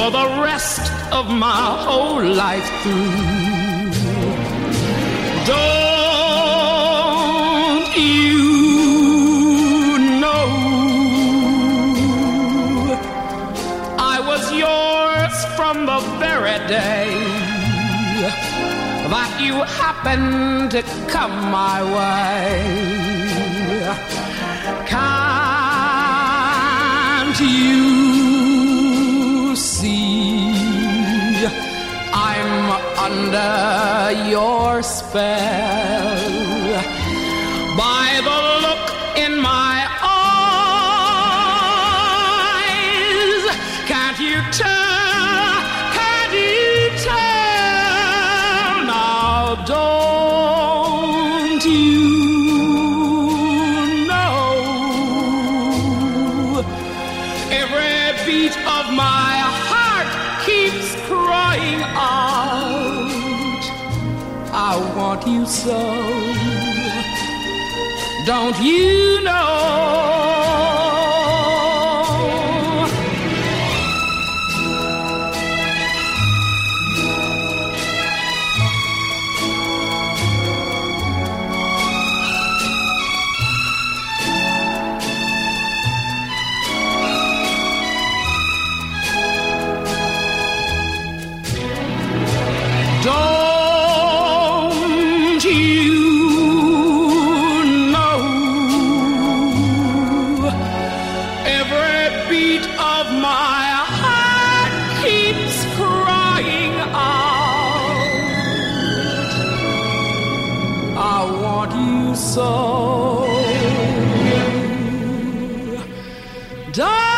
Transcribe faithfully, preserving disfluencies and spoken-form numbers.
for the rest of my whole life through. Don't you know I was yours from the very day that you happened to come my way? Can't you see I'm under your spell? By the look in my eyes, can't you tell, can't you tell? Now don't you know every beat of my heart keeps crying out, I want you so. Don't you know? Don't you know every beat of my heart keeps crying out, I want you so. Don't